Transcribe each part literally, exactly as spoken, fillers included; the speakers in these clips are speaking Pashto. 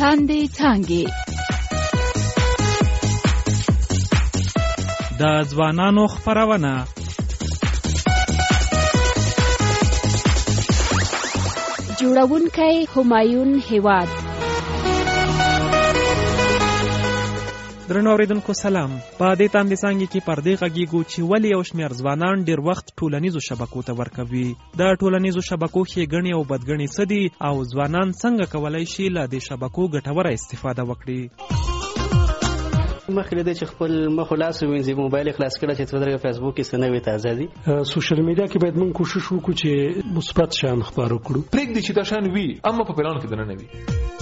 لاندې څانګې. د ځوانانو خپرونه. جوړونکی همایون هیواد. درنو اوریدونکو سلام. په دې تاندې څانګې کې پر دې غږیږو چې ولې یو شمېر ځوانان ډېر وخت ټولنیزو شبکو ته ورکوي. د ټولنیزو شبکو ښېګڼې او بدګڼې څه دي او ځوانان څنګه کولی شي له دې شبکو ګټوره استفاده وکړي. مخکې دې چې خپل مخ لاس وینځي موبایل خلاص کړه چې څه فیسبوک کې څه نوې تازه دي. سوشل میډیا کې باید موږ کوشش وکړو چې مثبت شیان خپاره کړو. پرېږدي چې دا شیان وي اما په پلان کې دننه وي.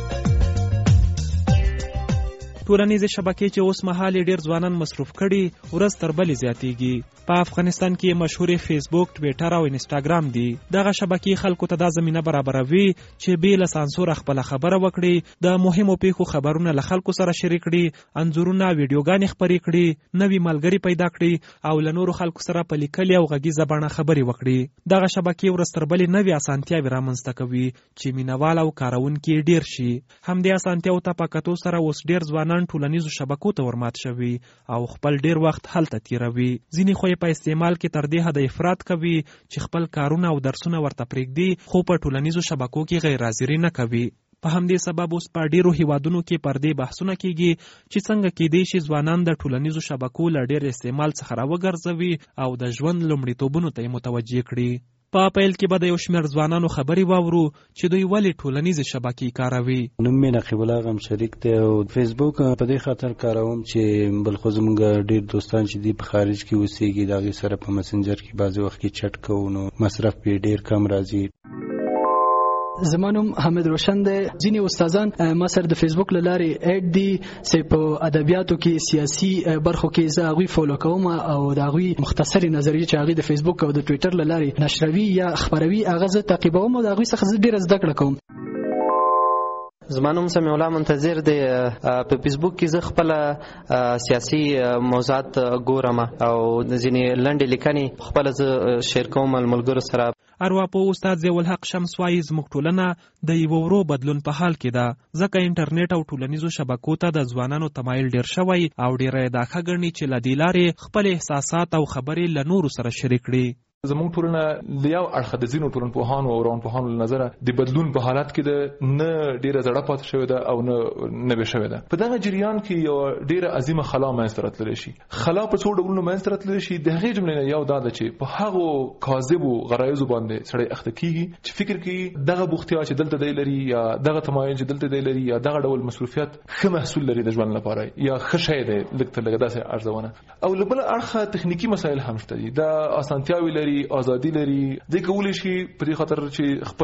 ټولنیزې شبکې چې اوس مهال ډېر ځوانان مصروف کړي ورځ تر بلې زیاتېږي. په افغانستان کې مشهورې فیسبوک، ټویټر او انسټاګرام دي. دغه شبکې خلکو ته دا زمینه برابروي چې بې له سانسوره خپله خبره وکړي، د مهمو پیښو خبرونه له خلکو سره شریک کړي، انځورونه ویډیوګانې خپرې کړي، نوي ملګري پیدا کړي او له نورو خلکو سره په لیکلې او غږیزه بڼه خبرې وکړي. دغه شبکې ورځ تر بلې نوې اسانتیاوې رامنځته کوي چې مینوال او کاروونکي ډېر شي. همدې اسانتیاوو ته په کتو سره اوس ډېر ځوانان ټولنیزو شبکو ته ورمات شوي او خپل ډېر وخت هلته تیروي. ځینې خو په استعمال کې تر دې حده افراط کوي چې خپل کارونه او درسونه ورته پرېږدي خو په ټولنیزو شبکو کې غیر حاضري نه کوي. په همدې سبب اوس په ډېرو هیوادونو کې پر دې بحثونه کېږي چې څنګه کېدای شي ځوانان د ټولنیزو شبکو له ډېر استعمال څخه راوګرځوي او د ژوند لومړیتوبونو ته یې متوجه کړي. په پیل کې به د یو شمېر ځوانانو خبرې واورو چې دوی ولې ټولنیزې شبکې کاروي. نوم مې نقیب الله غم شریک دی او فیسبوک په دې خاطر کاروم چې بل خو زموږ ډېر دوستان چې دي په خارج کې اوسېږي د هغې سره په مسنجر کې بعضې وخت کې چټ کوو نو مصرف پې ډېر کم راځي. زما نوم حمید روشن دی. ځینې استادان ما سره د فیسبوک له لارې اډ دي چې په ادبیاتو کې سیاسي برخو کې زه هغوی فالو کوم او د هغوی مختصرې نظریې چې هغوی د فیسبوک او د ټویټر له لارې نشروي یا خپروي هغه زه تعقیبوم او د هغوی څخه زه ډېره زده کړه کوم. زما نوم سمیع الله منتظر دی. په فیسبوک کې زه خپل سیاسي موضوعات ګورم او ځینې لنډې لیکنې خپل زه شیر کوم ملګرو سره. ارواپوه استاد ضیاءالحق شمس وایي زموږ ټولنه د یوه ورو بدلون په حال کې ده ځکه انټرنیټ او ټولنیزو شبکو ته د ځوانانو تمایل ډېر شوی او ډېره یې دا ښه ګڼي چې له دې لارې خپل احساسات او خبرې له نورو سره شریک کړي. زموږ ټولنه د یو اړخه د ځینو ټولنپوهانو او روانپوهانو له نظره د بدلون په حالت کې ده نه ډېره زړه پاتې شوې ده او نه نوې شوې ده. په دغه جریان کې یو ډېره عظیمه خلا منځته راتللی شي. خلا په څو ډولونو منځته راتللی شي. د هغې جملې نه یو دا ده چې په هغو کاذبو غرایزو باندې سړی اخته کېږي چې فکر کوي دغه بوختیا چې دلته دی لري یا دغه تمایل چې دلته دی لري یا دغه ډول مصروفیت ښه محصول لري د ژوند لپاره یا ښه شی دی لږ تر لږه داسې ارزونه. او له بله اړخه تخنیکي مسایل هم شته دي. دا اسانتیاوې لري، ازادي لري. دی کولی شي په دې خاطر چې خپل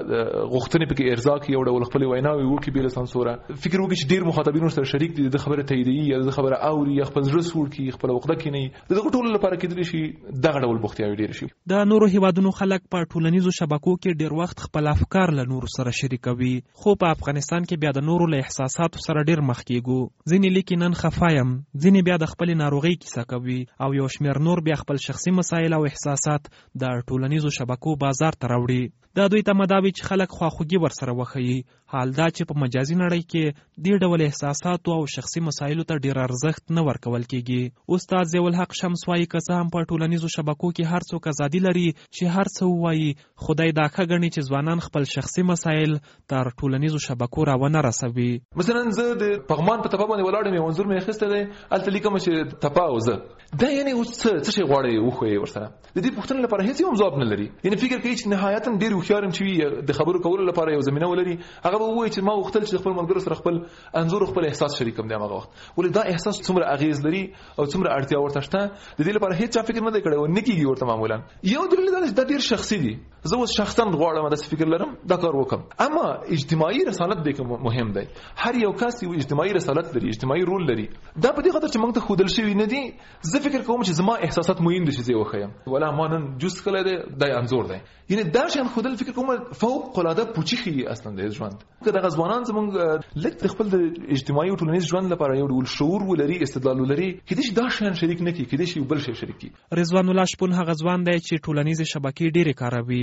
غوښتنې پکې ارضا کړي یو ډول خپلې ویناوې وکړي بې له سانسوره. فکر وکړي چې ډېر مخاطبین ورسره شریک دي، د خبره تاییدوي یا د خبره اوري یا خپل زړه سوړ کړي، خپله عقده کښېنوي. د دغو ټولو لپاره کېدلی شي دغه ډول بوختیاوې ډېرې شي. د نورو هیوادونو خلک په ټولنیزو شبکو کې ډېر وخت خپل افکار له نورو سره شریکوي خو په افغانستان کې بیا د نورو له احساساتو سره ډېر مخ کېږو. ځینې لیکي نن خفه یم، ځینې بیا د خپلې ناروغۍ کیسه کوي او یو شمېر نور بیا خپل شخصي مسایل او احساسات د ټولنیزو شبکو بازار ته راوړي. دا دوی ته مداوي چې خلک خواخوږي ورسره وښیي. حال دا چې په مجازي نړۍ کې دې ډول احساساتو او شخصي مسایلو ته ډېر ارزښت نه ورکول کېږي. استاد ضیاءالحق شمس وایي که څه هم په ټولنیزو شبکو کې هر څوک ازادي لري چې هر څه ووایي، خدای دا ښه ګڼي چې ځوانان خپل شخصي مسایل تر ټولنیزو شبکو راونه رسوي. مثلا زه د پغمان په تپه باندې ولاړ یم، یو انځور مې اخیستی دی، هلته لیکم چې تپه او زه. دا یعنې اوس څه څه شی غواړئ وښویئ ورسره؟ د دې پوښتنې لپاره هېڅ یو هم ځواب نه لري. یعنې فکر کوي چې نهایتا ډېر هوښیار یم چې د خبرو کولو لپاره یو زمینه ولري. هغه به ووایي چې ما غوښتل چې خپل ملګرو سره خپل انځور او خپل احساس شریکم دی هغه وخت. ولې دا احساس څومره اغېز لري او څومره اړتیا ورته شته د دې لپاره هېڅ چا فکر نه دی کړی او نه کېږي ورته معمولا. یو دلیل دا چې دا ډېر شخصي دي. زه اوس شخصا غواړم داسې فکر لرم دا کار وکړم. اما اجتماعي رسالت دی که مهم دی. هر یو کس یو اجتماعي رسالت لري، اجتماعي رول لري. دا په دې خاطر چې موږ ته ښودل شوي نه دي. زه فکر کوم چې زما احساسات مهم دي چې زه وښیم. ولا ما نن جوس کلی دی دا انځور دی. یعنې دا شیان ښودل فکر کوم فوق العاده پوچي ښیي اصلا د ژوند. که دغه ځوانان زموږ لږ د خپل د اجتماعي او ټولنیز ژوند لپاره یو ډول شعور ولري، استدلال ولري، کېدای شي دا شیان شریک نه کړي، کېدای شي یو بل شی شریک کړي. رضوان الله شپون هغه ځوان دی چې ټولنیزې شبکې ډېرې کاروي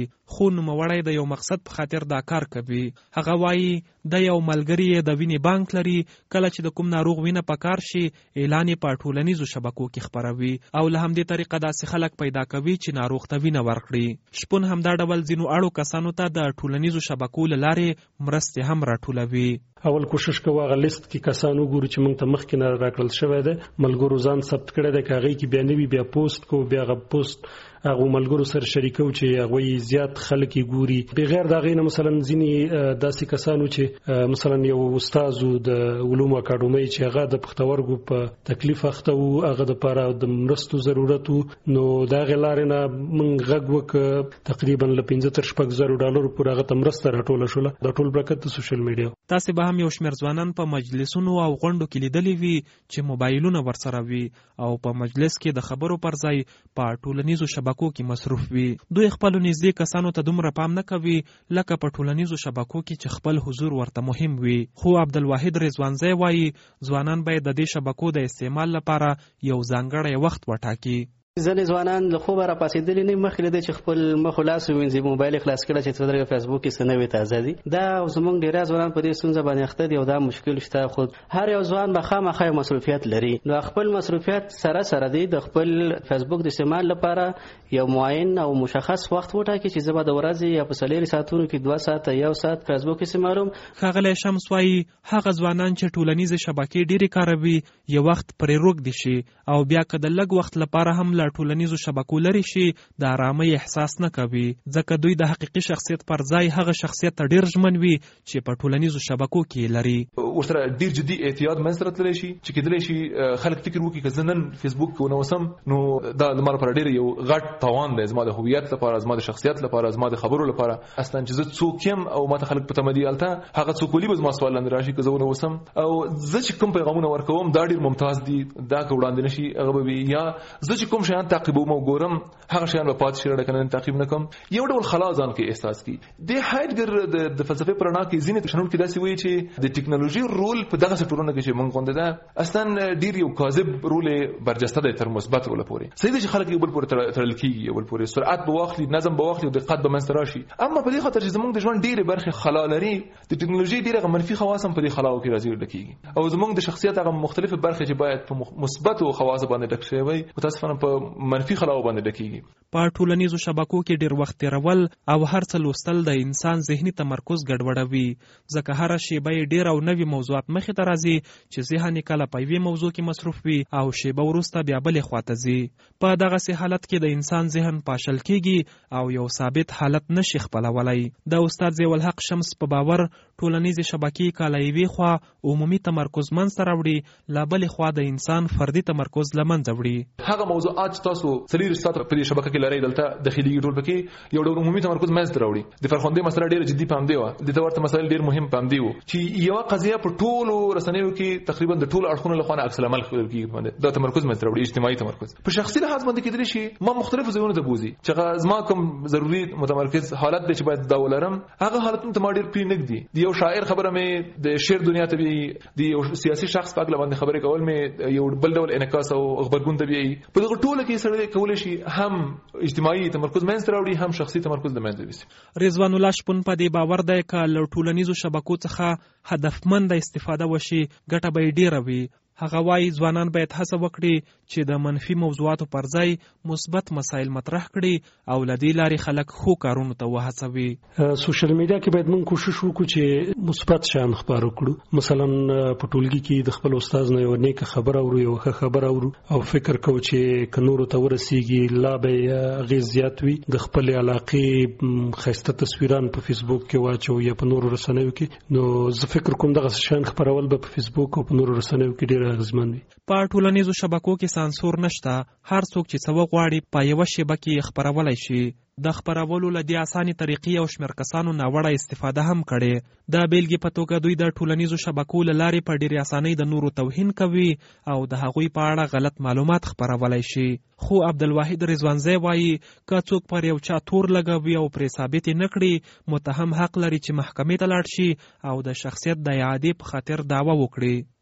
خو نوموړی د یو مقصد په خاطر دا کار کوي. هغه وایي د یو ملګری د وینې بانک لري، کله چې د کوم ناروغ وینه پکار شي اعلان یې په ټولنیزو شبکو کې خپروي او له همدې طریقه داسې خلک پیدا کوي چې ناروغ ته وینه ورکړي. شپون همدا ډول ځینو اړو کسانو ته د ټولنیزو شبکو له لارې مرستې هم راټولوي. اول کوشش کوه هغه لیست کې کسانو ګورو چې موږ ته مخکې نه راکړل شوی دی، ملګرو ځان ثبت کړی دی، که هغې کې بیا نوي بیا پوسټ کو، بیا هغه پوسټ هغو ملګرو سره شریکو چې هغوی زیات خلک یې ګوري. بغیر د هغې نه مثلا ځینې داسې کسانو چې مثلا یو استاد د علومو اکاډمۍ چې هغه د پښتورګو په تکلیف اخته و، هغه دپاره د مرستو ضرورت و، نو د هغې لارې نه موږ غږ وکړه، تقریبا له پنځه تر شپږ زرو ډالرو پورې هغه ته مرسته راټوله شوله. دا ټول برکت د سوشل میډیا. تاسې به هم یو شمېر ځوانان په مجلسونو او غونډو کې لیدلی وي چې موبایلونه ورسره وي او په مجلس کې د خبرو پر ځای په ټولنیزو شبکو کې مصروف وي. دوی خپلو نږدې کسانو ته دومره پام نه کوي لکه په ټولنیزو شبکو کې چې خپل حضور ورته مهم وي. خو عبدالواحد رضوانزی وایي ځوانان باید د دې شبکو د استعمال لپاره یو ځانګړی وخت وټاکي. ځینې ځوانان له خوبه راپاڅېدلي نه مخکې له دې چې خپل مخ و لاس ووینځي، موبایل یې خلاص کړی چې څه درګه فیسبوک کې څه نوې تازه دي. دا زموږ ډېری ځوانان په دې ستونزه باندې اخته دي او دا مشکل شته. خو هر یو ځوان به خامخا یو مصروفیت لري، نو خپل مصروفیت سره سره دی د خپل فیسبوک د استعمال لپاره یو معین او مشخص وخت وټاکي چې زه به د ورځې یا په څلېرو ساعتونو کې دوه ساعته یو ساعت فیسبوک استعمالوم. ښاغلی شمس وایي هغه ځوانان چې ټولنیزې شبکې ډېرې کاروي یو وخت پرې روږدي شي او بیا که د لږ وخت لپاره هم له ټولنیزو شبکو لري شي د آرامۍ احساس نه کوي، ځکه دوی د حقیقي شخصیت پر ځای هغه شخصیت ته ډېر ژمن وي چې په ټولنیزو شبکو کې لري. ورسره ډېر جدي احتیاط منځته راتللی شي چې کېدلی شي خلک فکر وکړي که زه نن فیسبوک کې ونه اوسم نو دا زما لپاره ډېر یو غټ تاوان دی، زما د هویت لپاره، زما د شخصیت لپاره، زما د خبرو لپاره. اصلا چې زه څوک یم او ماته خلک په تمه دي هلته هغه څوک ولي به زما سوال لاندې راشي که زه ونه اوسم. او زه چې کوم پیغامونه ورکوم دا ډېر ممتاز دي، دا که وړاندې نه شي هغه به وي، یا زه چې کوم شیان تعقیبوم او ګورم هغه شیان به پاتې شي کنه تعقیب نه کوم. یو ډول خلا ځان کې احساس کی. د هایډګر د فلسفې پر رڼا کې ځینې شنونکي داسې وایي چې د ټیکنالوژي رول په دغه ټولنه کې چې موږ غونډه ده اصلا ډیر یو کاذب رول برجسته دی تر مثبت رول پورې. صحیح دی چې خلک یو بل پورې تړل کیږي، یو بل پورې سرعت به واخلي، نظم به واخلي او دقت به منځ راشي. اما په دې خاطر چې زموږ د ژوند ډیره برخه خلا لري، د ټیکنالوژي ډیره منفي خواص هم په دې خلاو کې راځي ډکیږي او زموږ د شخصیت هغه مختلفه برخه چې باید په مثبت او خواص باندې ډک شي وي متاسفانه په منفي خلاو باندې ډکیږي. په ټولنیزو شبکو کې ډیر وخت تیرول او هر څه لوستل د انسان ذهني تمرکز ګډوډوي، ځکه هر شیبه یې ډیر او نوي موضوعات مخې ته راځي چې ذهن یې کله په یوې موضوع کې مصروف وي او شیبه وروسته بیا بلې خواته ځي. په دغسې حالت کې د انسان ذهن پاشل کیږي او یو ثابت حالت نشي خپلولی. د استاد ضیاءالحق شمس په باور ټولنیزې شبکې که له یوې خوا عمومي تمرکز منځته راوړي، له بلې خوا د انسان فردي تمرکز له منځه وړي. هغه موضوعات چې تاسو څلور ساعته په دې شبکه کې لرئ دلته داخلي ټول پکې یو ډول عمومي تمرکز منځته راوړي. د فرخندې مسله ډیره جدي پام دی و، د تورته مسایل ډیر مهم پام دی و چې یو قضیه په ټولو رسنیو کې تقریبا د ټولو اړخونو له خوا عکس العمل کیږي باندې دا تمرکز منځته راوړي. اجتماعي تمرکز په شخصي لحاظ باندې کېدلی شي ما مختلفو ځایونو ته بوزي چې زما کوم ضروري متمرکز حالت دی چې باید دا ولرم، هغه حالتونه ته ما ډیر پری نږدې دي. یو شاعر خبره مې د شعر دنیا ته وی، د یو سیاسي شخص په اړه باندې خبرې کول مې یو بل ډول انعکاس او خبرګون ته وی. په دغه ټوله کې سره کولای شي هم اجتماعي تمرکز منځته راوړي هم شخصي تمرکز د منځه وي. رضوان الله شپون په دې باور دی که له ټولنیزو شبکو څخه هدفمند استفاده وشي ګټه به یې ډیره وي. هغه وایي ځوانان باید هڅه وکړي چې د منفي موضوعاتو پر ځای مثبت مسایل مطرح کړي او له دې لارې خلک ښو کارونو ته وهڅوي. سوشل میډیا کې باید موږ کوشش وکړو چې مثبت شیان خپاره کړو. مثلا په ټولګي کې د خپل استاد نه یو نیک خبر اورو، یو ښه خبر اورو او فکر کوو چې که نورو ته ورسیږي لا به اغېز زیات وي. د خپل علاقې ښایسته تصویران په فیسبوک کې واچو یا په نورو رسنیو کې، نو زه فکر کوم دغه شیان خپرول به په فیسبوک او په نورو رسنیو کې ډېر په ټولنیزو شبکو کې سانسور نشته، هر څوک چې څه وغواړي په یوه شیبه کې خپرولی شي. د خپرولو له دې اسانې طریقې او شمېر کسانو ناوړه استفاده هم کړې. د بیلګې په توګه دوی د ټولنیزو شبکو له لارې په ډېرې اسانۍ د نورو توهین کوي او د هغوی په اړه غلط معلومات خپرولی شي. خو عبدالواحد رضوانزی وایي که څوک پر یو چا تور لګوي او پرې ثابت یې نه کړي، متهم حق لري چې محکمې ته لاړ شي او د شخصیت د اعادې په خاطر دعوه وکړي.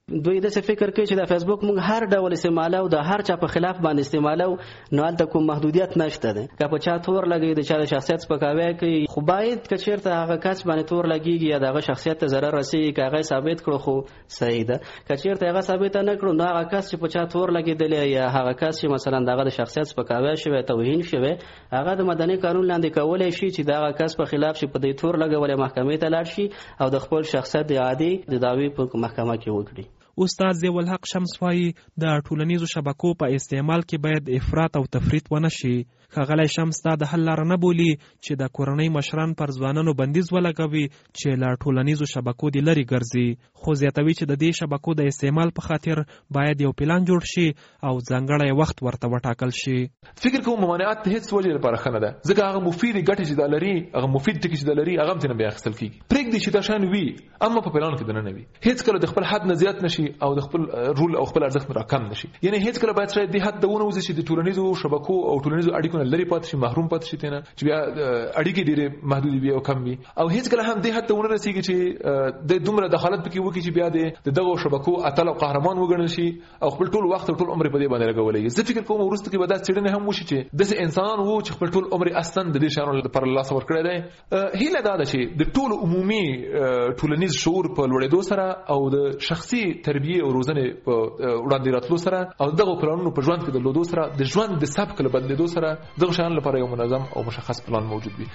دوی د څه فکر کوي چې د فیسبوک موږ هر ډول استعمالو د هر چا په خلاف باندې استعمالو نو هلته کوم محدودیت نشته ده که په چا تور لګي د چا د شخصیت سپکاوی کوي خو باید که چیرته هغه کس باندې تور لګیږي یا دغه شخصیت ته ضرر رسیږي که هغه ثابت کړو خو صحیح ده که چیرته هغه ثابت نه کړو نو هغه کس چې په چا تور لګیدلی یا هغه کس چې مثلا دغه د شخصیت سپکاوی شوی توهین شوی هغه د مدني قانون لاندې کولی شي چې دغه کس په خلاف چې په دې تور لګولې محکمې ته لاړ شي او د خپل شخصیت د عادي د دعوی په محکمه کې وکړي. استاد ضیاء الحق شمس وایي د ټولنیزو شبکو په استعمال کې باید افراط او تفریط ونه شي. ښاغلی شمس دا د حل لاره نه بولي چې د کورنۍ مشران پر ځوانانو بندیز ولګوي چې له ټولنیزو شبکو د لرې ګرځي، خو زیاتوي چې د دې شبکو د استعمال په خاطر باید یو پلان جوړ شي او ځانګړی وخت ورته وټاکل شي. فکر کوم ممانعت هیڅ وجې لپاره ښه نه ده، ځکه هغه مفید ګټې چې دا لري، هغه مفید ټکي چې دا لري، هغه هم ترې نه بیا اخیستل کېږي. پرېږدي چې دا شیان وي اما په پلان کې دننه وي، هیڅ کله د خپل حد نه زیات نشي او د خپل رول او خپل ارزښت راکم نشي. یعنی هیڅ کله باید شاید د حد دونه وځي چې د ټولنیزو شبکو او ټولنیزو اړیکو نه لري پاتې شي، محروم پاتې شي تنه چې بیا اړیکې ډېرې محدود وي او کم وي، او هیڅ کله هم د حد دونه رسیږي چې د دومره دخالت پکې وکړي چې بیا د دغه شبکو اتل او قهرمان وګڼل شي او خپل ټول وخت او ټول عمر په دې باندې لګولې. زه فکر کوم وروسته کې به دا څېړنې هم وشي چې داسې انسانان وو چې خپل ټول عمر اصلا د دې شیانو لپاره لاس ورکړی دی. هیله دا ده چې د ټول عمومي ټولنیز شعور په لوړېدو سره او د شخصي تربیې او روزنې په وړاندې راتلو سره او دغه پلانونو په ژوند کې د لودو سره د ژوند د سبک له بدلېدو سره دغه شیانو لپاره یو منظم او مشخص پلان موجود وي.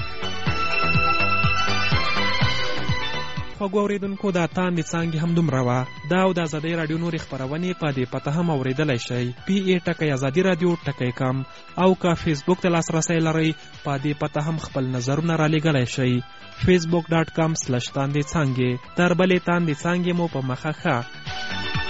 خوږو اورېدونکو دا تاندې څانګې هم دومره وه. دا او د ازادۍ راډیو نورې خپرونې په دې پته هم اورېدلی شئ پی ای ټکی ازادي راډیو ټکی کم، او که فیسبوک ته لاسرسی لرئ په دې پته هم خپل نظرونه رالیږلی شئ فیسبوک ډاټ کام سلش تاندې څانګې. تر بلې تاندې څانګې مو په مخه ښه.